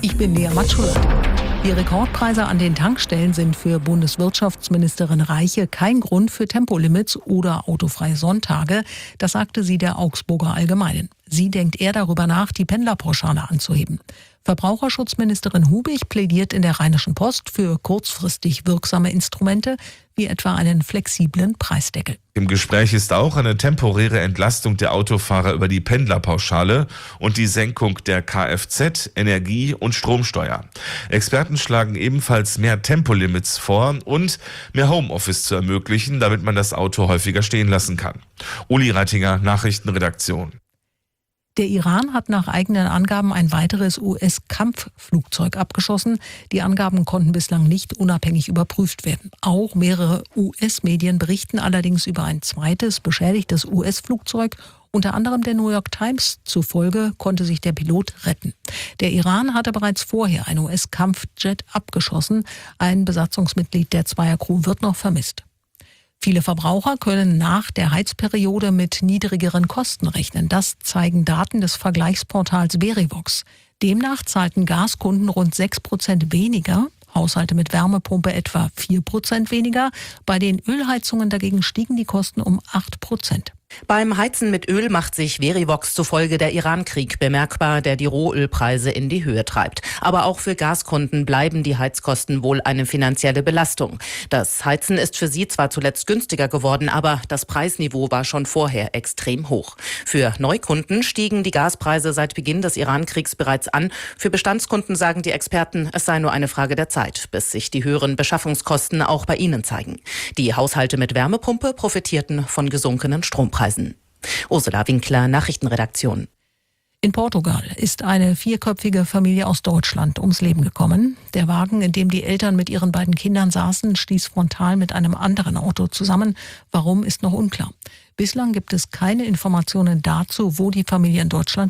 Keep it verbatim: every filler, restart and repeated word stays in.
Ich bin Lea Matschula. Die Rekordpreise an den Tankstellen sind für Bundeswirtschaftsministerin Reiche kein Grund für Tempolimits oder autofreie Sonntage. Das sagte sie der Augsburger Allgemeinen. Sie denkt eher darüber nach, die Pendlerpauschale anzuheben. Verbraucherschutzministerin Hubig plädiert in der Rheinischen Post für kurzfristig wirksame Instrumente, wie etwa einen flexiblen Preisdeckel. Im Gespräch ist auch eine temporäre Entlastung der Autofahrer über die Pendlerpauschale und die Senkung der Kfz-, Energie- und Stromsteuer. Experten schlagen ebenfalls mehr Tempolimits vor und mehr Homeoffice zu ermöglichen, damit man das Auto häufiger stehen lassen kann. Uli Reitinger, Nachrichtenredaktion. Der Iran hat nach eigenen Angaben ein weiteres U S-Kampfflugzeug abgeschossen. Die Angaben konnten bislang nicht unabhängig überprüft werden. Auch mehrere U S-Medien berichten allerdings über ein zweites beschädigtes U S-Flugzeug. Unter anderem der New York Times zufolge konnte sich der Pilot retten. Der Iran hatte bereits vorher ein U S-Kampfjet abgeschossen. Ein Besatzungsmitglied der Zweiercrew wird noch vermisst. Viele Verbraucher können nach der Heizperiode mit niedrigeren Kosten rechnen. Das zeigen Daten des Vergleichsportals Verivox. Demnach zahlten Gaskunden rund sechs Prozent weniger, Haushalte mit Wärmepumpe etwa vier Prozent weniger. Bei den Ölheizungen dagegen stiegen die Kosten um acht Prozent. Beim Heizen mit Öl macht sich Verivox zufolge der Iran-Krieg bemerkbar, der die Rohölpreise in die Höhe treibt. Aber auch für Gaskunden bleiben die Heizkosten wohl eine finanzielle Belastung. Das Heizen ist für sie zwar zuletzt günstiger geworden, aber das Preisniveau war schon vorher extrem hoch. Für Neukunden stiegen die Gaspreise seit Beginn des Iran-Kriegs bereits an. Für Bestandskunden sagen die Experten, es sei nur eine Frage der Zeit, bis sich die höheren Beschaffungskosten auch bei ihnen zeigen. Die Haushalte mit Wärmepumpe profitierten von gesunkenen Strompreisen. Ursula Winkler, Nachrichtenredaktion. In Portugal ist eine vierköpfige Familie aus Deutschland ums Leben gekommen. Der Wagen, in dem die Eltern mit ihren beiden Kindern saßen, stieß frontal mit einem anderen Auto zusammen. Warum, ist noch unklar. Bislang gibt es keine Informationen dazu, wo die Familie in Deutschland